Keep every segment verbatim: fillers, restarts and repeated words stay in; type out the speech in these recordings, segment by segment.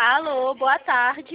Alô, boa tarde.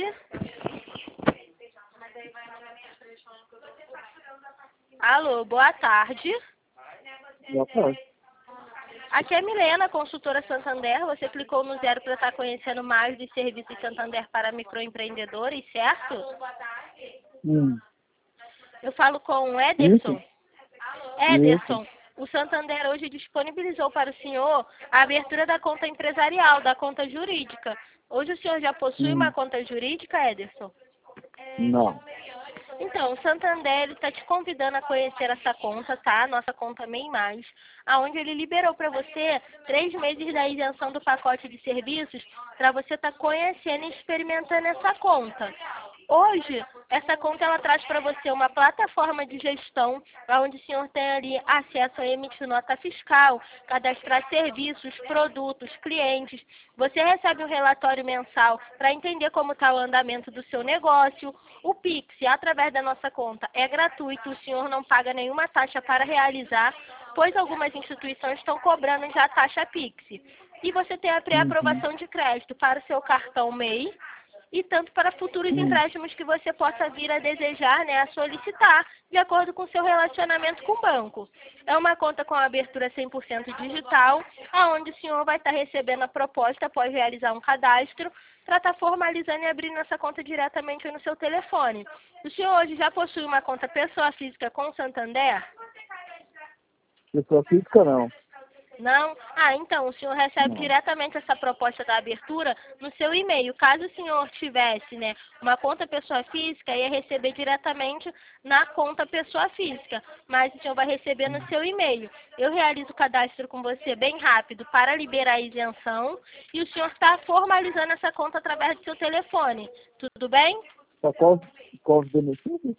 Alô, boa tarde. Boa tarde. Aqui é Milena, consultora Santander. Você clicou no zero para estar conhecendo mais dos serviços Santander para microempreendedores, certo? Hum. Eu falo com o Ederson. Isso. Ederson, o Santander hoje disponibilizou para o senhor a abertura da conta empresarial, da conta jurídica. Hoje o senhor já possui Hum. uma conta jurídica, Ederson? Não. Então, o Santander está te convidando a conhecer essa conta, tá? Nossa conta MEI Mais, aonde ele liberou para você três meses da isenção do pacote de serviços para você estar tá conhecendo e experimentando essa conta. Hoje, essa conta ela traz para você uma plataforma de gestão, onde o senhor tem ali acesso a emitir nota fiscal, cadastrar serviços, produtos, clientes. Você recebe um relatório mensal para entender como está o andamento do seu negócio. O Pix, através da nossa conta, é gratuito, o senhor não paga nenhuma taxa para realizar, pois algumas instituições estão cobrando já a taxa Pix. E você tem a pré-aprovação Uhum. de crédito para o seu cartão MEI, e tanto para futuros Hum. empréstimos que você possa vir a desejar, né, a solicitar, de acordo com o seu relacionamento com o banco. É uma conta com abertura cem por cento digital, aonde o senhor vai estar recebendo a proposta após realizar um cadastro, para estar formalizando e abrindo essa conta diretamente no seu telefone. O senhor hoje já possui uma conta pessoa física com o Santander? Pessoa física não. Não? Ah, então, o senhor recebe Não. diretamente essa proposta da abertura no seu e-mail. Caso o senhor tivesse, né, uma conta pessoa física, ia receber diretamente na conta pessoa física, mas o senhor vai receber no seu e-mail. Eu realizo o cadastro com você bem rápido para liberar a isenção e o senhor está formalizando essa conta através do seu telefone. Tudo bem? Para qual, qual os benefícios?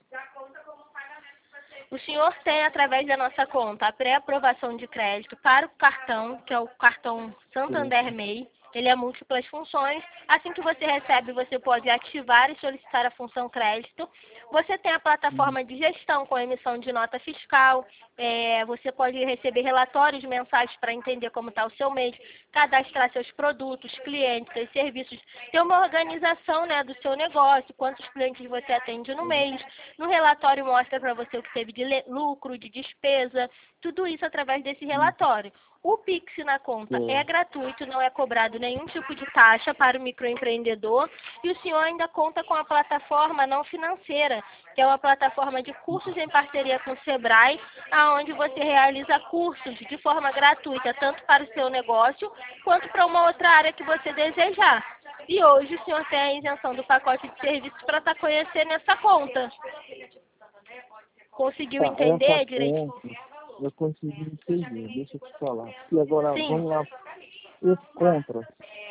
O senhor tem, através da nossa conta, a pré-aprovação de crédito para o cartão, que é o cartão Santander MEI. Ele é múltiplas funções. Assim que você recebe, você pode ativar e solicitar a função crédito. Você tem a plataforma de gestão com emissão de nota fiscal. É, você pode receber relatórios mensais para entender como está o seu mês, cadastrar seus produtos, clientes, seus serviços, ter uma organização, né, do seu negócio, quantos clientes você atende no mês. No relatório mostra para você o que teve de lucro, de despesa, tudo isso através desse relatório. O Pix na conta é gratuito, não é cobrado nenhum tipo de taxa para o microempreendedor e o senhor ainda conta com a plataforma não financeira, que é uma plataforma de cursos em parceria com o Sebrae, aonde você realiza cursos de forma gratuita, tanto para o seu negócio quanto para uma outra área que você desejar. E hoje o senhor tem a isenção do pacote de serviços para estar conhecendo essa conta. Conseguiu Tá, entender essa direitinho? conta eu consegui entender, deixa eu te falar. E agora, Sim. vamos lá. Os contras.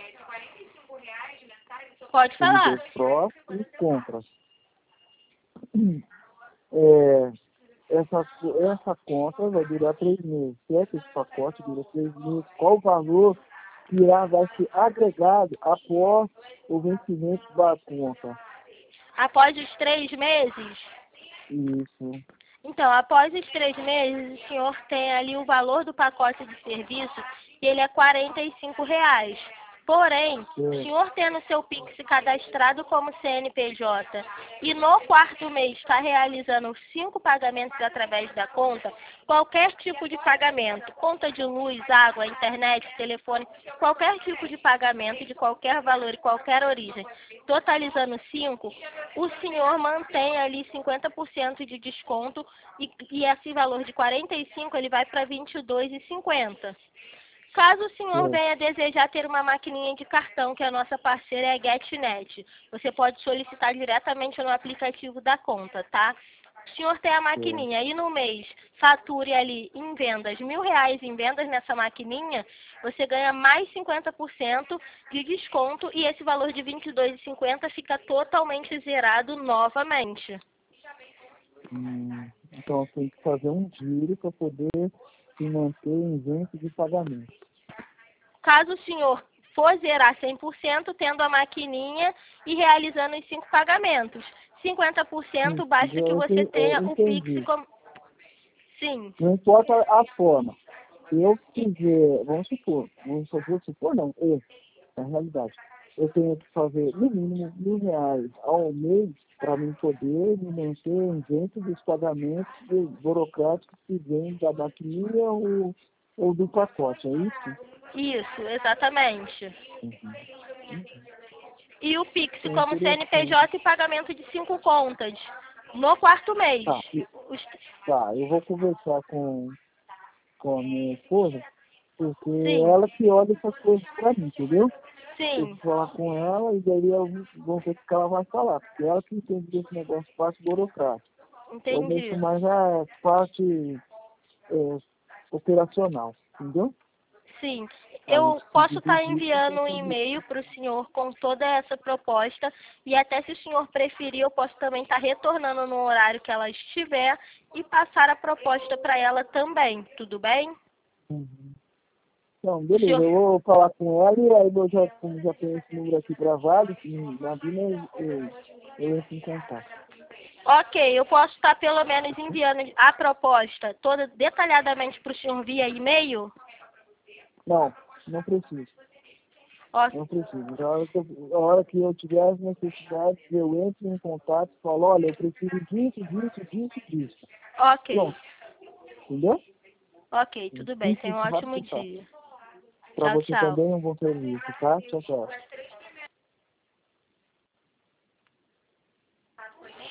Pode Ele falar. deu prós e contras. É, essa, essa conta vai durar três meses. Certo? Esse pacote dura três meses. Qual o valor que irá, vai ser agregado após o vencimento da conta? Após os três meses? Isso. Então, após os três meses, o senhor tem ali o valor do pacote de serviço, que ele é quarenta e cinco reais. Porém, o É. senhor tendo seu Pix cadastrado como C N P J e no quarto mês está realizando cinco pagamentos através da conta, qualquer tipo de pagamento, conta de luz, água, internet, telefone, qualquer tipo de pagamento de qualquer valor e qualquer origem, totalizando cinco, o senhor mantém ali cinquenta por cento de desconto e, e esse valor de quarenta e cinco ele vai para vinte e dois reais e cinquenta centavos. Caso o senhor É. venha desejar ter uma maquininha de cartão, que a nossa parceira é a GetNet, você pode solicitar diretamente no aplicativo da conta, tá? O senhor tem a maquininha e no mês fature ali em vendas, mil reais em vendas nessa maquininha, você ganha mais cinquenta por cento de desconto e esse valor de vinte e dois reais e cinquenta centavos fica totalmente zerado novamente. Hum, então tem que fazer um giro para poder se manter isento de pagamento. Caso o senhor for zerar cem por cento, tendo a maquininha e realizando os cinco pagamentos. cinquenta por cento Sim, basta que eu você entendi. tenha eu o Pix entendi. como... Sim, Não importa a forma. Se eu quiser, vamos supor, vamos supor, supor não, eu, na realidade. eu tenho que fazer no mínimo mil reais ao mês para mim poder me manter dentro dos pagamentos burocráticos que vêm da maquininha ou, ou do pacote, é isso? Isso, exatamente. Uhum. Uhum. E o Pix É como C N P interessante. J e pagamento de cinco contas no quarto mês. Tá, e- Os- tá, eu vou conversar com, com a minha esposa, porque é Sim, ela que olha essas coisas para mim, entendeu? Eu vou sim, falar com ela e daí eu vou ver o que ela vai falar, porque ela que entende desse negócio parte burocrático. Eu mexo entendi. mais a parte é, operacional, entendeu? Sim, Aí eu posso preciso estar disso enviando para um poder. e-mail para o senhor com toda essa proposta e até se o senhor preferir, eu posso também estar retornando no horário que ela estiver e passar a proposta para ela também, tudo bem? Uhum. Então, O beleza, senhor... eu vou falar com ela e aí eu já, como já tenho esse número aqui gravado, que na vida eu, eu, eu entro em contato. Ok, eu posso estar pelo menos enviando a proposta toda detalhadamente para o senhor via e-mail? Não, não preciso. Ó- Não preciso. A hora que eu, a hora que eu tiver as necessidades, eu entro em contato e falo, olha, eu preciso disso, disso, disso, disso. Ok, Pronto, entendeu? ok, tudo bem, tenha um Simples, ótimo rápido e fácil. dia. Para Tchau, você tchau. também um bom serviço, tá? Tchau, tchau.